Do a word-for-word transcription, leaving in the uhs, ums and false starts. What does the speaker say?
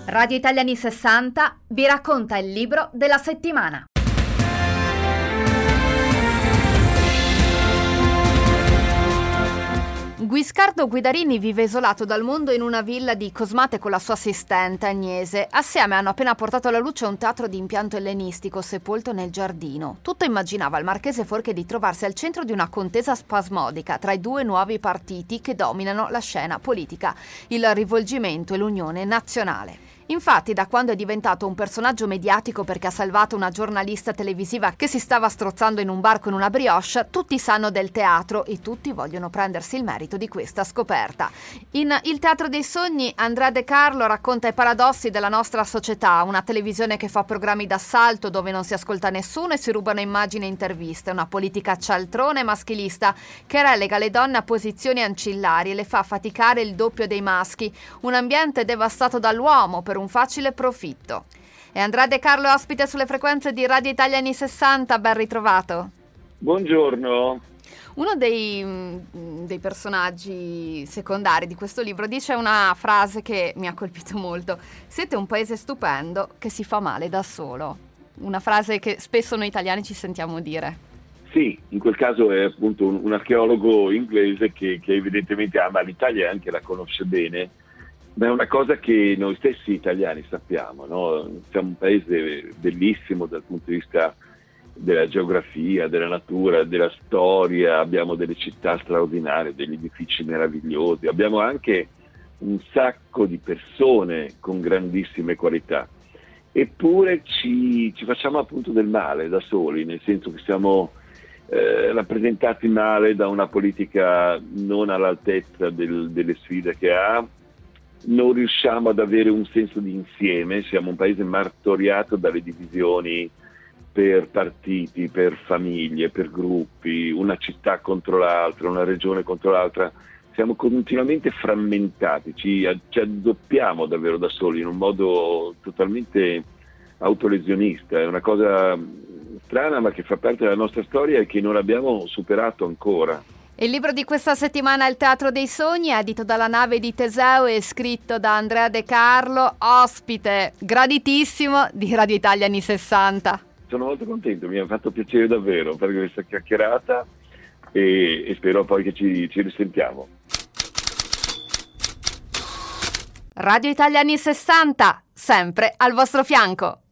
Radio Italia anni sessanta vi racconta il libro della settimana. Guiscardo Guidarini vive isolato dal mondo in una villa di Cosmate con la sua assistente Agnese. Assieme hanno appena portato alla luce un teatro di impianto ellenistico sepolto nel giardino. Tutto immaginava il marchese Forche di trovarsi al centro di una contesa spasmodica tra i due nuovi partiti che dominano la scena politica, il Rivolgimento e l'Unione Nazionale. Infatti, da quando è diventato un personaggio mediatico perché ha salvato una giornalista televisiva che si stava strozzando in un bar con una brioche, tutti sanno del teatro e tutti vogliono prendersi il merito di questa scoperta. In Il Teatro dei Sogni, Andrea De Carlo racconta i paradossi della nostra società, una televisione che fa programmi d'assalto dove non si ascolta nessuno e si rubano immagini e interviste, una politica cialtrona e maschilista che relega le donne a posizioni ancillari e le fa faticare il doppio dei maschi, un ambiente devastato dall'uomo per un facile profitto. E Andrea De Carlo è ospite sulle frequenze di Radio Italia anni sessanta, ben ritrovato. Buongiorno. Uno dei, dei personaggi secondari di questo libro dice una frase che mi ha colpito molto: siete un paese stupendo che si fa male da solo. Una frase che spesso noi italiani ci sentiamo dire. Sì, in quel caso è appunto un, un archeologo inglese che, che evidentemente ama l'Italia e anche la conosce bene. Ma è una cosa che noi stessi italiani sappiamo, no? Siamo un paese bellissimo dal punto di vista della geografia, della natura, della storia, abbiamo delle città straordinarie, degli edifici meravigliosi, abbiamo anche un sacco di persone con grandissime qualità, eppure ci, ci facciamo appunto del male da soli, nel senso che siamo eh, rappresentati male da una politica non all'altezza del, delle sfide che ha. Non riusciamo ad avere un senso di insieme, siamo un paese martoriato dalle divisioni per partiti, per famiglie, per gruppi, una città contro l'altra, una regione contro l'altra. Siamo continuamente frammentati, ci, ci addoppiamo davvero da soli in un modo totalmente autolesionista. È una cosa strana ma che fa parte della nostra storia e che non abbiamo superato ancora. Il libro di questa settimana è Il Teatro dei Sogni, edito dalla Nave di Teseo e scritto da Andrea De Carlo, ospite graditissimo di Radio Italia anni sessanta. Sono molto contento, mi ha fatto piacere davvero per questa chiacchierata e, e spero poi che ci, ci risentiamo. Radio Italia anni sessanta, sempre al vostro fianco.